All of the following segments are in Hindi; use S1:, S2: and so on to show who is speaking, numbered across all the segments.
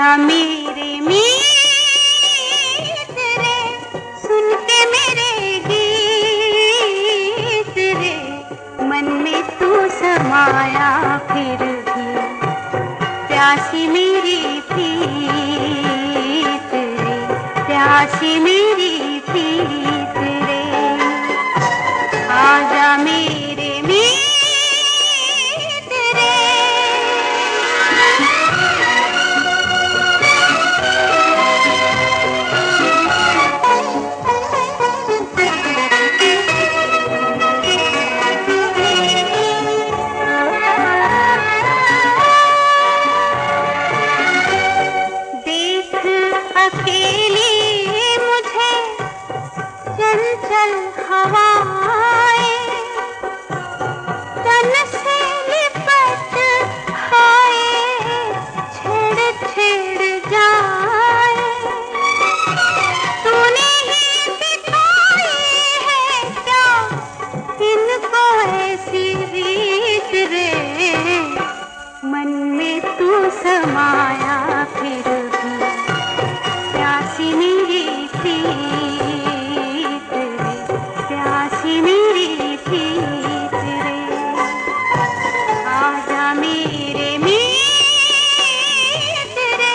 S1: मेरे मीत रे, सुन के मेरे गीत रे, मन में तू समाया फिर भी प्यासी मेरी प्रीत रे, प्यासी मेरी प्रीत रे। आजा मेरे मीत रे। अकेली मुझे चंचल हवाएं तन से लिपट आए, छेड़ छेड़ जाए। तूने ही सिखाई है क्या इनको ऐसी रीत रे, मन में तू समाया फिर भी प्यासी मेरी प्रीत रे, प्यासी मेरी प्रीत रे। आजा मेरे मीत रे।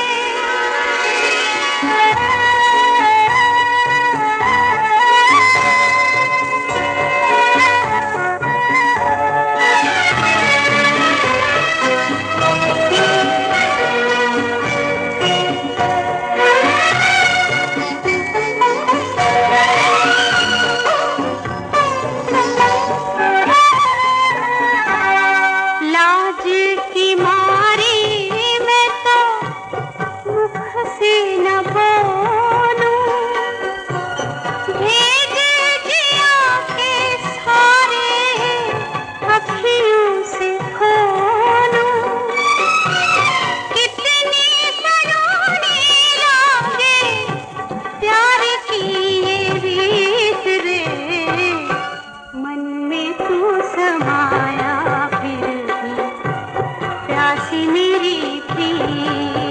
S1: लाज की मारी मैं तो मुख से न बोलूं, भेद जिया के सारे अखियों से खोलूं। कितनी सलोनी लागे प्यार की ये रीत रे, मन में तू समाया फिर भी प्यासी मेरी प्रीत।